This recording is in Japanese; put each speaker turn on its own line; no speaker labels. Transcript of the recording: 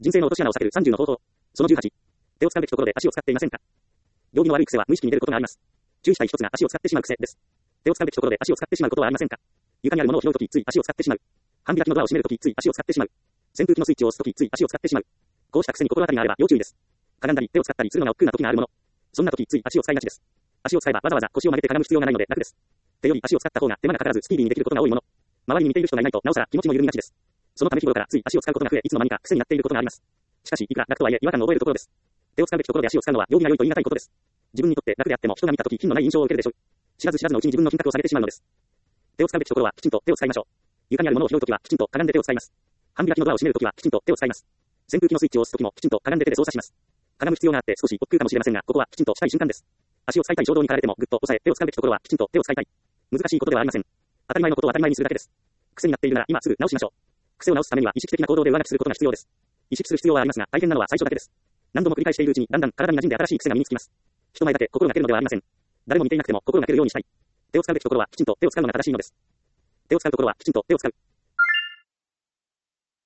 人生の落とし穴を避ける30の方法。その18。手を使うべきところで足を使っていませんか？行儀の悪い癖は無意識に出ることがあります。注意したい一つが足を使ってしまう癖です。手を使うべきところで足を使ってしまうことはありませんか？床にあるものを拾うとき、つい足を使ってしまう。半開きのドアを閉めるとき、つい足を使ってしまう。扇風機のスイッチを押すとき、つい足を使ってしまう。こうした癖に心当たりがあれば要注意です。かがんだり手を使ったりするのが億劫な時があるもの。そんな時、つい足を使いがちです。足を使えばわざわざ腰を曲げてかがむ必要がないので楽です。手より足を使った方が手間がかからずスピーディーにできることが多いもの。周りに似ている人がいないとなおさら気持ちも緩みがちです。そのため日頃からつい足を使うことが増え、いつの間にか癖になっていることがあります。しかし、いくら楽とはいえ違和感を覚えるところです。手を使うべきところで足を使うのは行儀が良いと言い難いことです。自分にとって楽であっても人が見た時品のない印象を受けるでしょう。知らず知らずのうちに自分の品格をされてしまうのです。手を使うべきところはきちんと手を使いましょう。床にあるものを拾うときはきちんとかがんで手を使います。半開きのドアを閉めるときはきちんと手を使います。扇風機のスイッチを押すときもきちんとかがんで手で操作します。かがむ必要があって少し億劫かもしれませんが、ここはきちんとしたい瞬間です。足を使いたい衝動に駆られてもぐっと抑え、手を使うべきところはきちんと手を使いたい。難しいことではありません。当たり前のことを当たり前にするだけです。癖になっているなら今すぐ直しましょう。癖を直すためには意識的な行動で上書きすることが必要です。意識する必要はありますが、大変なのは最初だけです。何度も繰り返しているうちにだんだん体に馴染んで新しい癖が身につきます。人前だけ心がけるのではありません。誰も見ていなくても心がけるようにしたい。手を使うべきところはきちんと手を使うのが正しいのです。手を使うところはきちんと手を使う。